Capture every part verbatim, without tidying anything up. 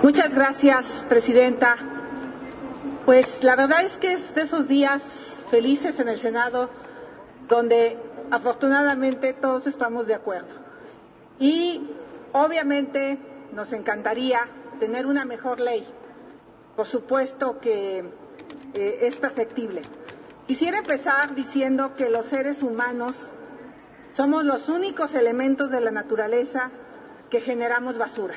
Muchas gracias, presidenta. Pues la verdad es que es de esos días felices en el Senado donde afortunadamente todos estamos de acuerdo. Y obviamente nos encantaría tener una mejor ley. Por supuesto que eh, es perfectible. Quisiera empezar diciendo que los seres humanos somos los únicos elementos de la naturaleza que generamos basura.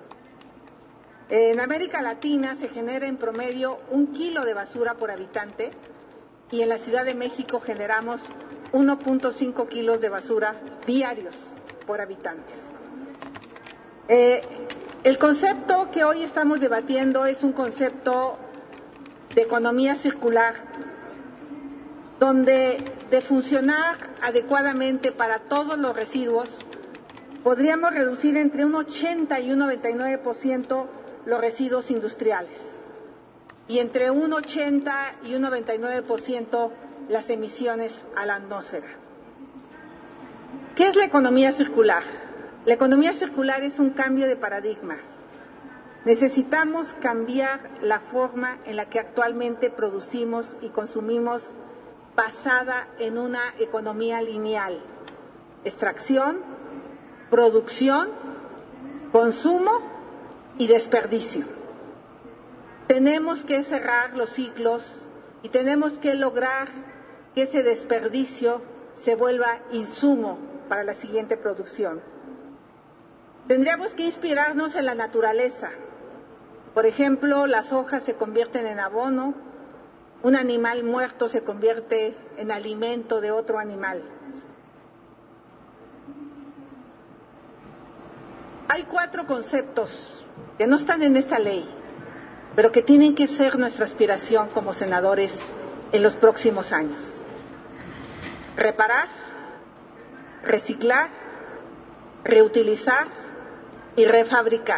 En América Latina se genera en promedio un kilo de basura por habitante y en la Ciudad de México generamos uno punto cinco kilos de basura diarios por habitantes. Eh, el concepto que hoy estamos debatiendo es un concepto de economía circular, donde de funcionar adecuadamente para todos los residuos, podríamos reducir entre un ochenta y un noventa y nueve por ciento los residuos industriales y entre un ochenta y un noventa y nueve por ciento las emisiones a la atmósfera. ¿Qué es la economía circular? La economía circular es un cambio de paradigma. Necesitamos cambiar la forma en la que actualmente producimos y consumimos basada en una economía lineal. Extracción, producción, consumo y desperdicio. Tenemos que cerrar los ciclos y tenemos que lograr que ese desperdicio se vuelva insumo para la siguiente producción. Tendríamos que inspirarnos en la naturaleza. Por ejemplo, las hojas se convierten en abono, un animal muerto se convierte en alimento de otro animal. Hay cuatro conceptos que no están en esta ley, pero que tienen que ser nuestra aspiración como senadores en los próximos años. Reparar, reciclar, reutilizar y refabricar.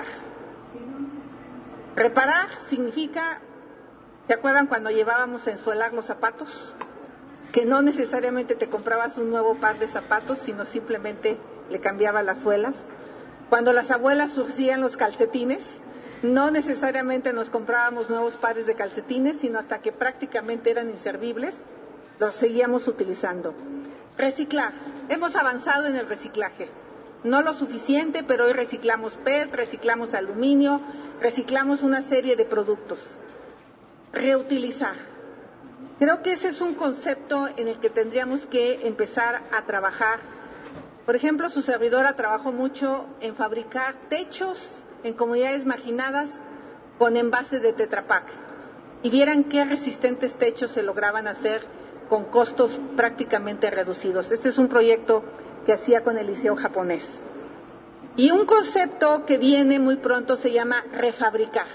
Reparar significa, ¿se acuerdan cuando llevábamos a ensuelar los zapatos? Que no necesariamente te comprabas un nuevo par de zapatos, sino simplemente le cambiabas las suelas. Cuando las abuelas surcían los calcetines, no necesariamente nos comprábamos nuevos pares de calcetines, sino hasta que prácticamente eran inservibles, los seguíamos utilizando. Reciclar. Hemos avanzado en el reciclaje. No lo suficiente, pero hoy reciclamos P E T, reciclamos aluminio, reciclamos una serie de productos. Reutilizar. Creo que ese es un concepto en el que tendríamos que empezar a trabajar. Por ejemplo, su servidora trabajó mucho en fabricar techos en comunidades marginadas con envases de Tetra Pak. Y vieran qué resistentes techos se lograban hacer con costos prácticamente reducidos. Este es un proyecto que hacía con el Liceo Japonés. Y un concepto que viene muy pronto se llama refabricar.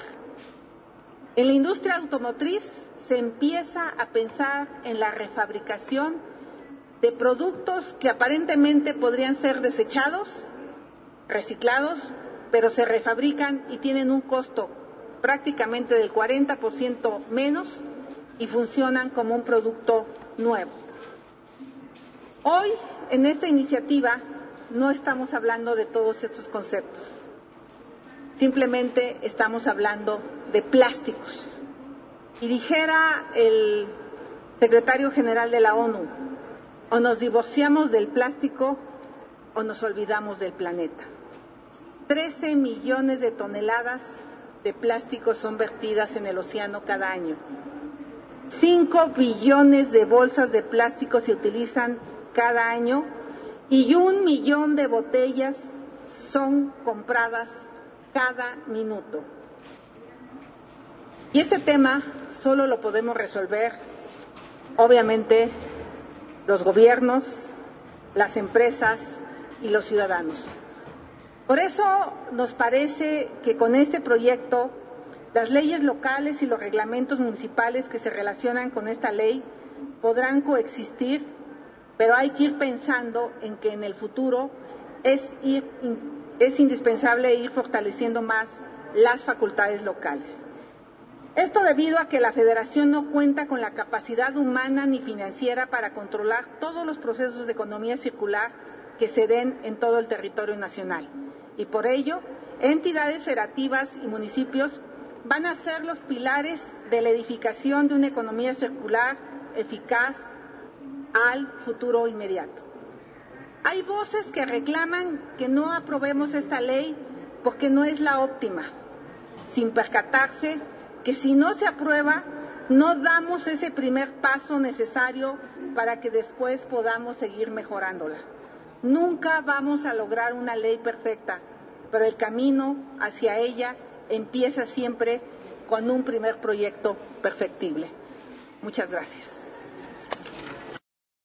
En la industria automotriz se empieza a pensar en la refabricación de productos que aparentemente podrían ser desechados, reciclados, pero se refabrican y tienen un costo prácticamente del cuarenta por ciento menos y funcionan como un producto nuevo. Hoy, en esta iniciativa, no estamos hablando de todos estos conceptos. Simplemente estamos hablando de plásticos. Y dijera el secretario general de la ONU, o nos divorciamos del plástico o nos olvidamos del planeta. trece millones de toneladas de plástico son vertidas en el océano cada año. cinco billones de bolsas de plástico se utilizan cada año y un millón de botellas son compradas cada minuto. Y este tema solo lo podemos resolver, obviamente, los gobiernos, las empresas y los ciudadanos. Por eso nos parece que con este proyecto, las leyes locales y los reglamentos municipales que se relacionan con esta ley podrán coexistir, pero hay que ir pensando en que en el futuro es, ir, es indispensable ir fortaleciendo más las facultades locales. Esto debido a que la Federación no cuenta con la capacidad humana ni financiera para controlar todos los procesos de economía circular que se den en todo el territorio nacional. Y por ello, entidades federativas y municipios van a ser los pilares de la edificación de una economía circular eficaz al futuro inmediato. Hay voces que reclaman que no aprobemos esta ley porque no es la óptima, sin percatarse que si no se aprueba, no damos ese primer paso necesario para que después podamos seguir mejorándola. Nunca vamos a lograr una ley perfecta, pero el camino hacia ella empieza siempre con un primer proyecto perfectible. Muchas gracias.